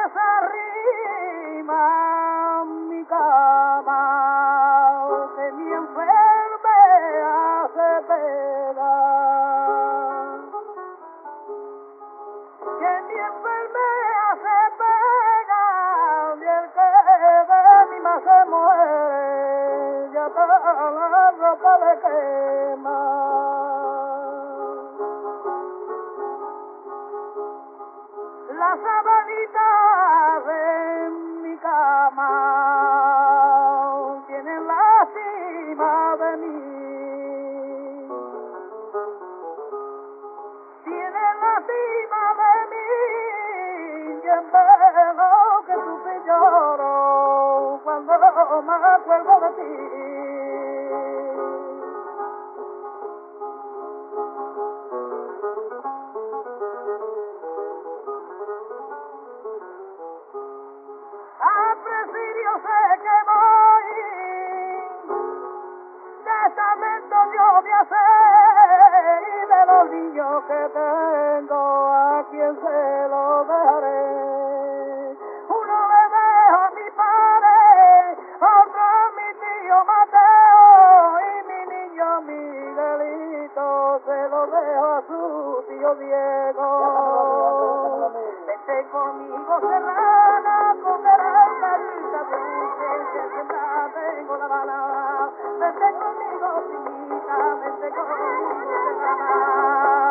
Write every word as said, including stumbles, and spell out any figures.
desarrima mi cama, que mi enferme hace pena, que mi enferme hace pena, y el que de mi más se muere, ya toda la ropa le quema. La sabanita de mi cama tienen lástima de mí, tienen lástima de mí, y en velo que sufrí lloro cuando me acuerdo de ti. A presidio sé que voy, testamento yo voy a hacer, y de los niños que tengo a quien se lo dejaré. Uno le dejo a mi padre, otro a mi tío Mateo, y mi niño Miguelito se lo dejo a su tío Diego. Vete conmigo, Serrana, con el carita dulce, que siempre tengo la bala. Vete conmigo, chiquita, vete conmigo, Serrana.